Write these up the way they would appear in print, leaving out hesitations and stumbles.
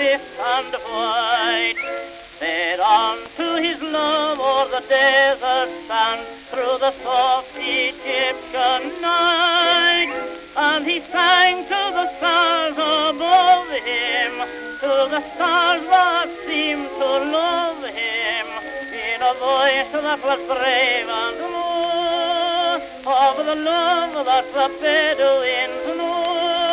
swift and white. Fed on to his love o'er the desert sand, through the soft Egyptian night. And he sang to the stars above him, to the stars that seemed to love him, in a voice that was brave and low, of the love that the Bedouins know.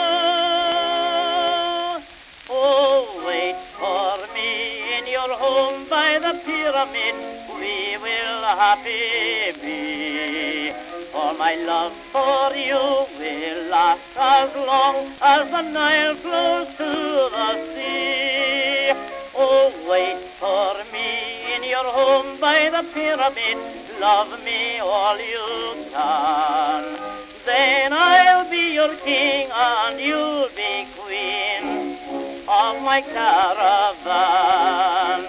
Oh, wait for me in your home by the pyramid, we will happy be. For my love for you will last as long as the Nile flows to the sea. Oh, wait for me in your home by the pyramid, love me all you can. Then I'll be your king and you'll be queen of my caravan.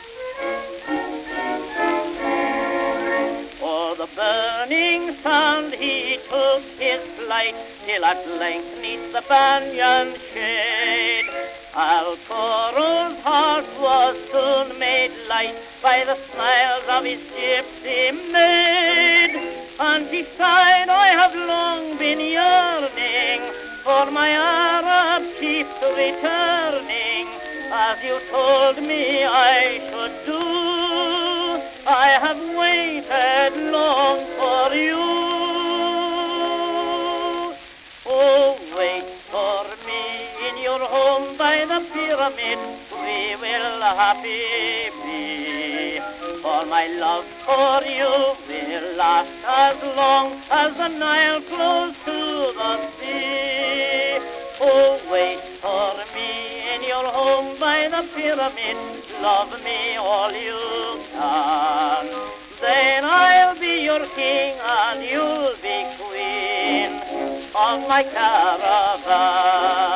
O'er the burning sand he took his flight, till at length neath the banyan shade Al-Koro's heart was soon made light by the smiles of his gypsy maid. And he sighed, I have long been yearning for my Arab chief returning, as you told me I should do. I have waited long for you. Oh, wait for me in your home by the pyramid, we will happy be. For my love for you will last as long as the Nile flows to the sea. Oh, wait for me in your home by the pyramid, love me all you can. Then I'll be your king and you'll be queen of my caravan.